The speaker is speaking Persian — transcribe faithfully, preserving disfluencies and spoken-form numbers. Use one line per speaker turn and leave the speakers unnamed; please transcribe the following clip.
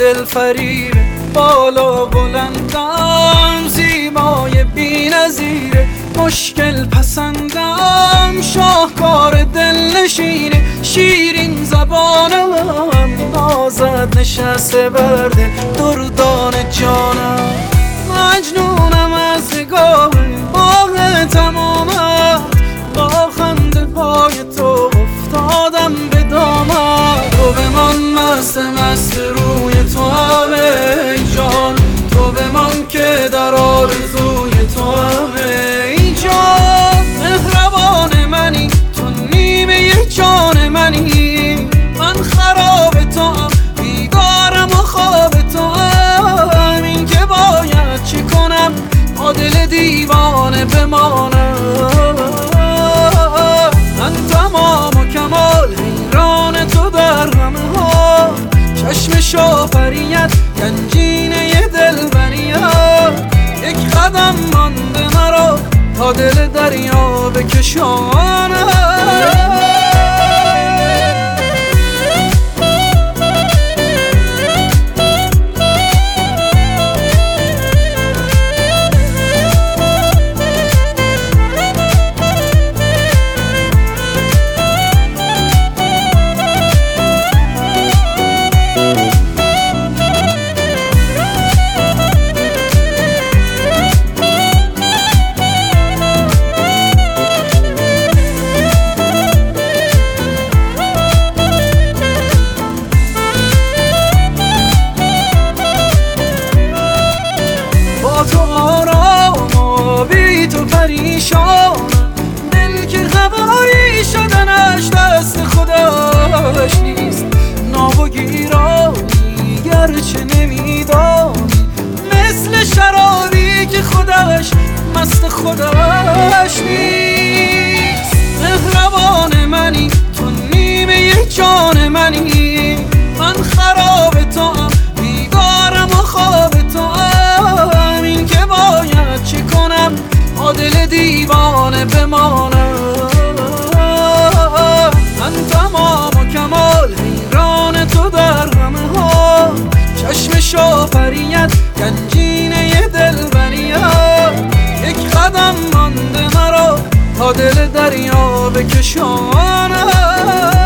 دل فریب بالا بلندم، زیبای بی‌نظیره، مشکل پسندم، شاهکار دل نشینه، شیرین زبانم، نازد نشسته بر دل دردان جانم. مجنونم از نگاه باغ تمامت، با خنده های تو افتادم به دامت. تو بمان مست مست روی تو هم ای جان، تو بمان که در آرزوی تو هم ای جان. مهربان منی تو نیمه جان منی، من خراب تو هم بیدارم و خواب تو هم. این که باید چی کنم با دل دیوانه بمانم. من تمام و کمال حیران تو در همه ها، چشم شافریت گنجینه دلبریت. یک قدم مانده مرا تا دل دریا بکشانم. تو آرام و بی تو پریشانم، دل که خبری شدنش دست خودش نیست. ناب و گیرانی گرچه نمیدانی، مثل شرابی که خودش مست خودش نیست. مهربان منی تو نیمه جان منی، من خراب تو هم بیدارم و خواب تو هم. این که باید چی کنم با دل دیوانه بمانم. من تمام و کمال حیران تو در همه ها، چشم شافریت گنجینه دلبریت. یک قدم مانده مرا تا دل دریا بکشانم.